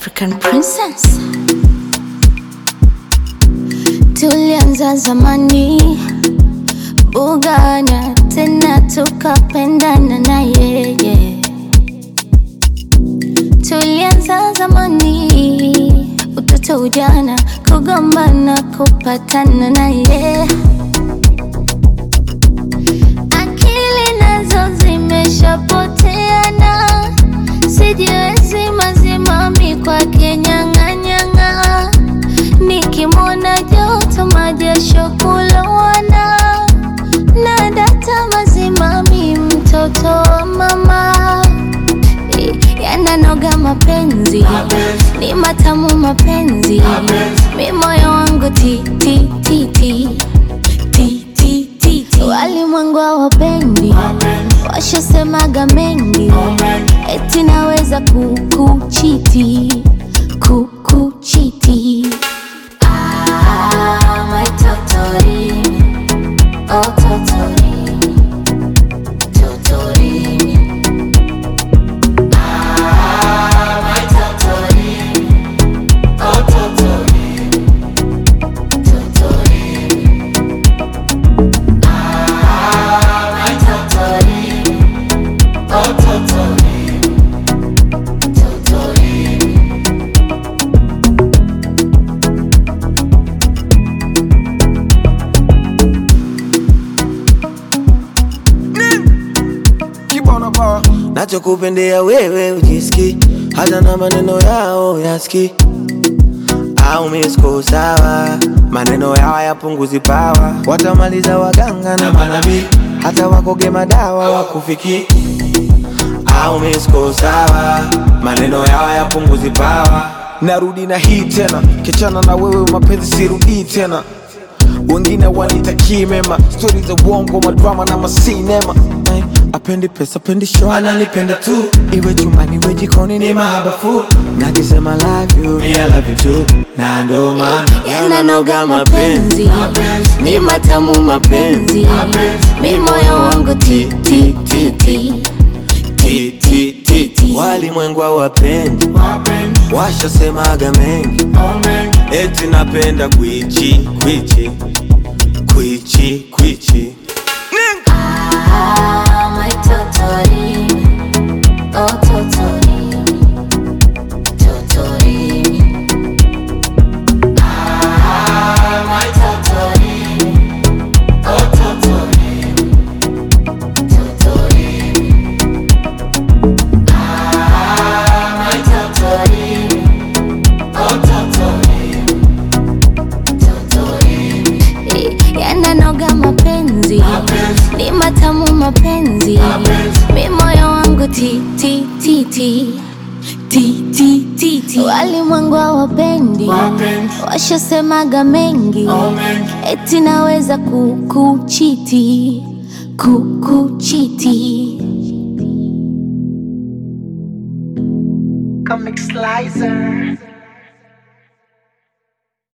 African princess. Tulianza zamani bugana, tena tukapendana na yeye. Tulianza zamani, utoto ujana, kugombana kupatana na yeye. Akili nazo zimeshapoteana, sijiwezi mazimami kwake nyang'anyang'a. Nikimwona joto majasho kulowana, na data mazimami mtoto wa mama. Yananoga mapenzi, ni matamu mapenzi. Mi moyo wangu ti ti ti ti ti ti ti ti. Walimwengu hawapendi, washasemaga mengi, eti naweza kukuchiti, kukuchiti. My totori, oh totori, totori. My totori, oh totori, totori. My totori, oh totori, totori. Nachokupendea wewe ujiski, hata na maneno yao yaski. Au misko sawa, maneno yao yapunguzi pawa. Watamaliza waganga na manabii, hata wakoge madawa wakufiki. Au misko sawa, maneno yao yapunguzi pawa. Narudi na hii tena, kichana na wewe mapenzi sirudi tena. Wengine wanitakii mema, stories za uongo, madrama na masinema. Apendi pesa, apendi show, Ananipenda tu, iwe chumbani iwe jikoni ni mahabafu. nakisema love you, Me I love you too, na ndo maana Yananoga mapenzi, ni matamu mapenzi. Mi moyo wangu ti ti ti ti ti ti ti ti. Walimwengu hawapendi, washasemaga mengi, eti napenda kwichi kwichi kwichi kwichi. My totori, oh totori, totori. My totori, oh totori, totori. My totori, oh totori, totori. Yananoga mapenzi, ni matamu mapenzi. Mi moyo wangu ti ti ti ti ti ti ti ti. Walimwengu hawapendi, washasemaga mengi, eti naweza kukuchiti, kukuchiti. Comic Slicer.